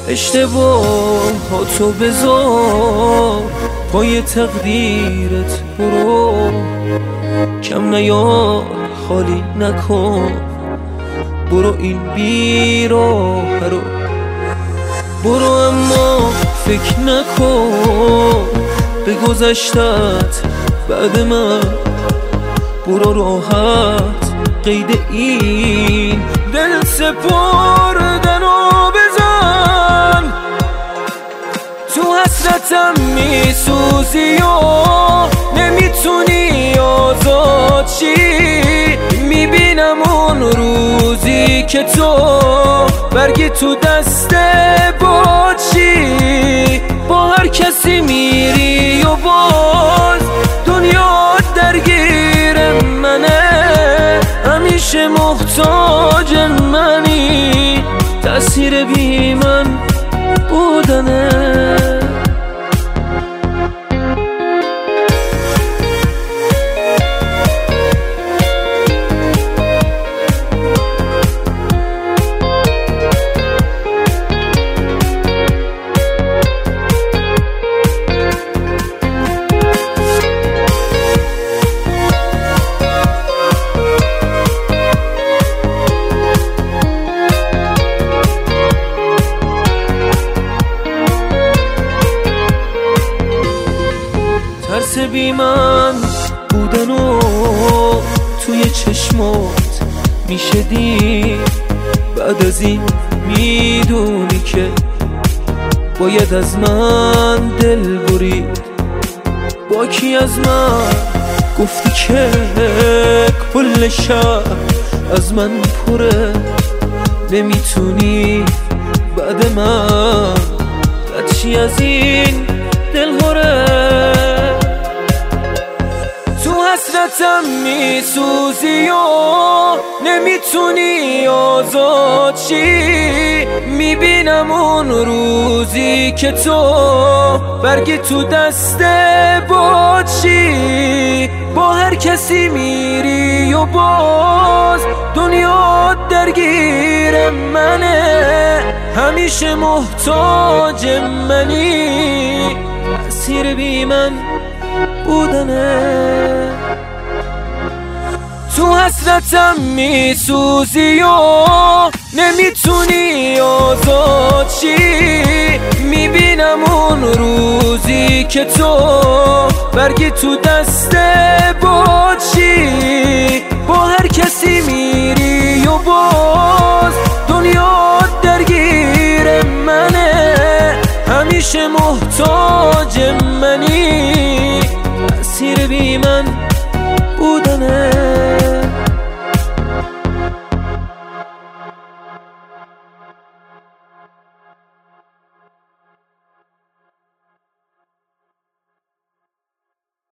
اشتباهاتو بذار پای تقدیرت، برو کم نیار خالی نکن، برو این بیراه رو برو، اما فکر نکن به گذشتت بعد من، برو راحت قید این دل سپردن و بزن. تو حسرتم میسوزی و نمیتونی آزاد شی، میبینم اون روزی که تو برگی تو دست بادشی، با هر کسی میری و باز دنیا درگیر منه، همیشه محتاج منی، تأثیر بی من بودنه. ترس بی من بودن و توی چشمات میشه دید، بعد از این میدونی که باید از من دل برید. با کی از من گفتی که کل شهر از من پره، نمیتونی بعد من قدشی از این دل هره. تو حسرتم میسوزی و نمیتونی آزاد شی، میبینم اون روزی که تو برگی تو دست بادشی، با هر کسی میری و باز دنیا درگیر منه، همیشه محتاج منی، تأثیر بی من بودنه. تو حسرتم میسوزی و نمیتونی آزاد شی، میبینم اون روزی که تو برگی تو دست بادشی، با هر کسی میری و باز دنیا درگیر منه، همیشه محتاج منی، تأثیر بی من بودنه.